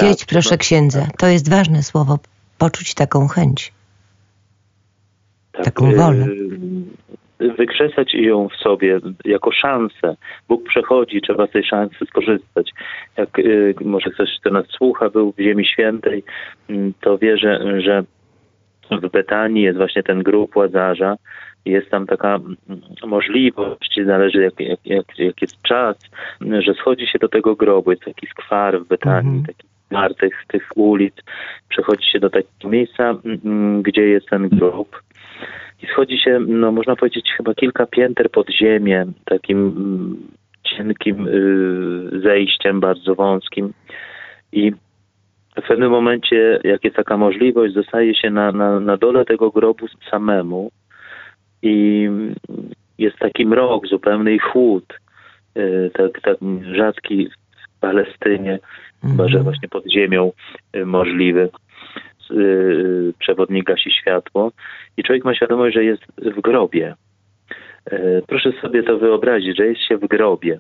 Chcieć, Tak, proszę księdza. To jest ważne słowo. Poczuć taką chęć. tak, taką wolę. Wykrzesać ją w sobie jako szansę. Bóg przechodzi, trzeba z tej szansy skorzystać. Jak może ktoś, kto nas słucha, był w Ziemi Świętej, to wie, że w Betanii jest właśnie ten grób Łazarza. Jest tam taka możliwość, zależy jak jest czas, że schodzi się do tego grobu. Jest taki skwar w Betanii, taki skwar tych ulic. Przechodzi się do takiego miejsca, gdzie jest ten grób. I schodzi się, no można powiedzieć, chyba kilka pięter pod ziemię, takim cienkim zejściem, bardzo wąskim. I w pewnym momencie, jak jest taka możliwość, zostaje się na dole tego grobu samemu i jest taki mrok zupełny i chłód, tak rzadki w Palestynie, chyba że właśnie pod ziemią możliwy. Przewodnik gasi światło i człowiek ma świadomość, że jest w grobie. Proszę sobie to wyobrazić, że jest się w grobie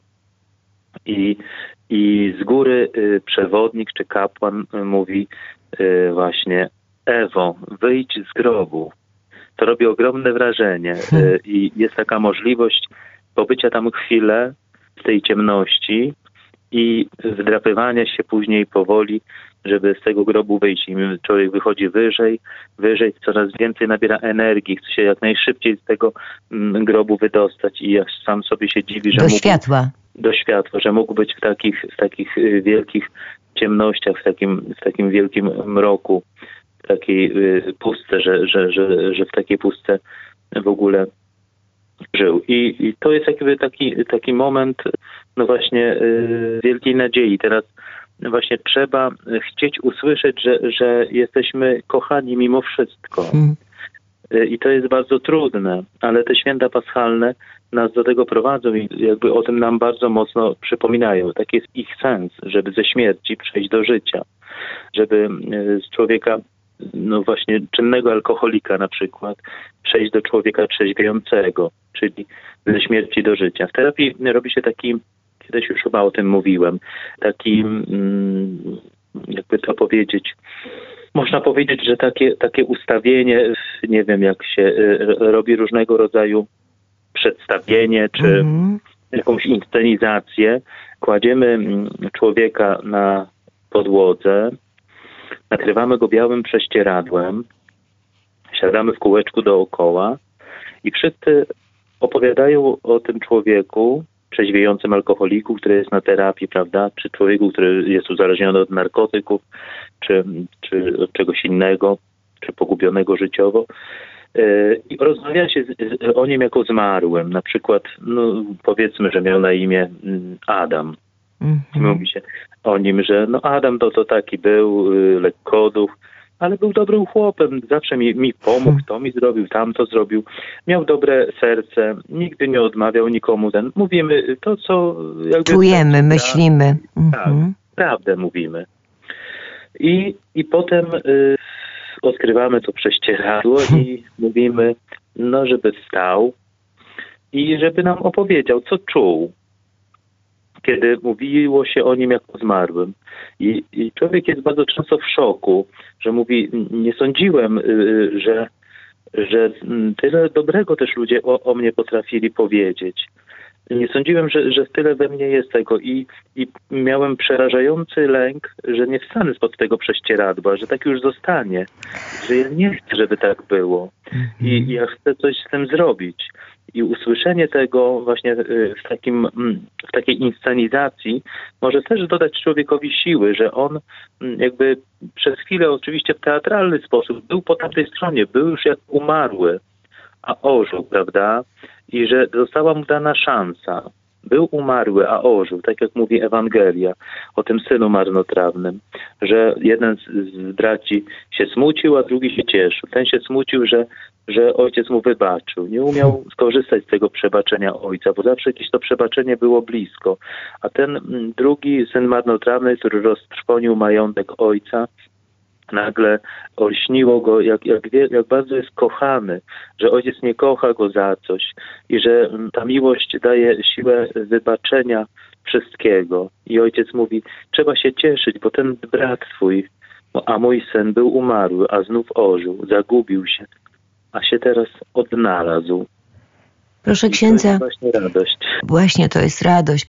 i z góry przewodnik czy kapłan mówi właśnie: Ewo, wyjdź z grobu. To robi ogromne wrażenie i jest taka możliwość pobycia tam chwilę w tej ciemności i wdrapywania się później powoli, żeby z tego grobu wyjść. I człowiek wychodzi wyżej, coraz więcej nabiera energii, chce się jak najszybciej z tego grobu wydostać i jak sam sobie się dziwi, że do światła, że mógł być w takich wielkich ciemnościach, w takim wielkim mroku, w takiej pustce, że w takiej pustce w ogóle żył. I to jest jakby taki moment, no właśnie, wielkiej nadziei. Teraz właśnie trzeba chcieć usłyszeć, że jesteśmy kochani mimo wszystko. I to jest bardzo trudne, ale te święta paschalne nas do tego prowadzą i jakby o tym nam bardzo mocno przypominają. Taki jest ich sens, żeby ze śmierci przejść do życia. Żeby z człowieka, no właśnie czynnego alkoholika na przykład, przejść do człowieka trzeźwiejącego, czyli ze śmierci do życia. W terapii robi się taki, kiedyś już chyba o tym mówiłem, taki, jakby to powiedzieć, można powiedzieć, że takie ustawienie, nie wiem, jak się robi różnego rodzaju przedstawienie, czy jakąś inscenizację. Kładziemy człowieka na podłodze, nakrywamy go białym prześcieradłem, siadamy w kółeczku dookoła i wszyscy opowiadają o tym człowieku, trzeźwiejącym alkoholiku, który jest na terapii, prawda, czy człowieku, który jest uzależniony od narkotyków, czy od czegoś innego, czy pogubionego życiowo. I rozmawia się o nim jako zmarłym. Na przykład, no, powiedzmy, że miał na imię Adam. Mówi się o nim, że no Adam to taki był, lekkoduch, ale był dobrym chłopem. Zawsze mi pomógł, to mi zrobił, tamto zrobił. Miał dobre serce, nigdy nie odmawiał nikomu. Mówimy to, co jakby czujemy, myślimy. Tak, prawdę mówimy. I potem odkrywamy to prześcieradło i mówimy, no żeby wstał i żeby nam opowiedział, co czuł, kiedy mówiło się o nim jako zmarłym. I człowiek jest bardzo często w szoku, że mówi, nie sądziłem, że tyle dobrego też ludzie o mnie potrafili powiedzieć. Nie sądziłem, że tyle we mnie jest tego i miałem przerażający lęk, że nie wstanę spod tego prześcieradła, że tak już zostanie, że ja nie chcę, żeby tak było i ja chcę coś z tym zrobić. I usłyszenie tego właśnie w takiej inscenizacji może też dodać człowiekowi siły, że on jakby przez chwilę oczywiście w teatralny sposób był po tamtej stronie, był już jak umarły, a ożył, prawda? I że została mu dana szansa. Był umarły, a ożył, tak jak mówi Ewangelia o tym synu marnotrawnym, że jeden z braci się smucił, a drugi się cieszył. Ten się smucił, że ojciec mu wybaczył. Nie umiał skorzystać z tego przebaczenia ojca, bo zawsze jakieś to przebaczenie było blisko. A ten drugi syn marnotrawny, który roztrwonił majątek ojca, nagle olśniło go, jak bardzo jest kochany, że ojciec nie kocha go za coś i że ta miłość daje siłę wybaczenia wszystkiego. I ojciec mówi, trzeba się cieszyć, bo ten brat twój, a mój syn był umarły, a znów ożył, zagubił się, a się teraz odnalazł. Proszę I księdza, to jest właśnie radość. właśnie to jest radość.